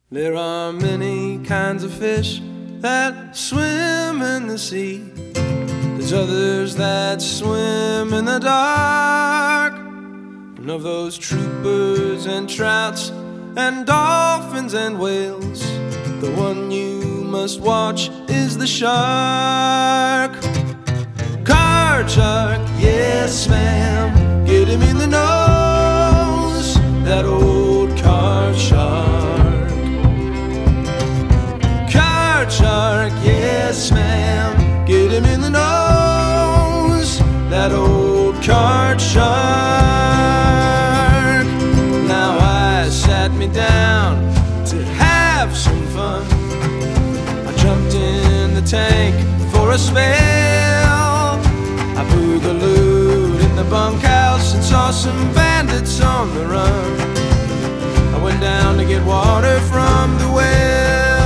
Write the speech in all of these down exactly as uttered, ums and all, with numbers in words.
There are many kinds of fish that swim in the sea. There's others that swim in the dark. And of those troopers and trouts and dolphins and whales, the one you must watch is the shark. Card shark, yes ma'am, get him in the nose, that old card shark. Card shark, yes ma'am, get him in the nose, that old card shark. Now I sat me down to have some fun. I jumped in the tank for a spell. I boogalooed in the bunkhouse and saw some bandits on the run. I went down to get water from the well.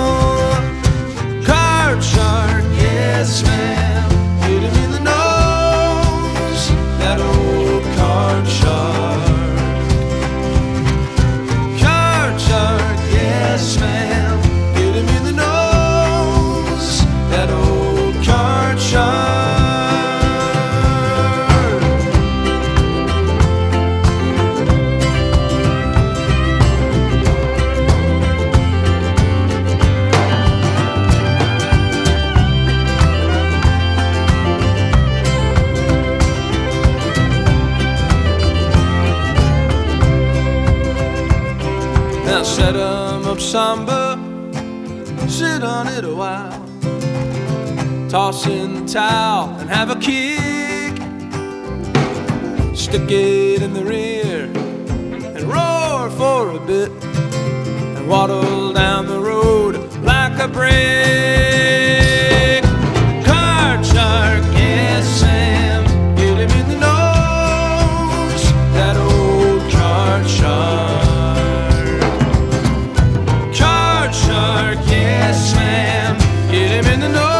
Card shark, yes ma'am, hit him in the nose, that old card shark. Card shark, yes ma'am, hit him in the nose, that old card shark. Now set 'em up samba, sit on it a while, toss in the towel and have a kick. Stick it in the rear and roar for a bit, and waddle down the road like a brick. Card shark, yes ma'am, get him in the nose, that old card shark. Card shark, yes ma'am, get him in the nose.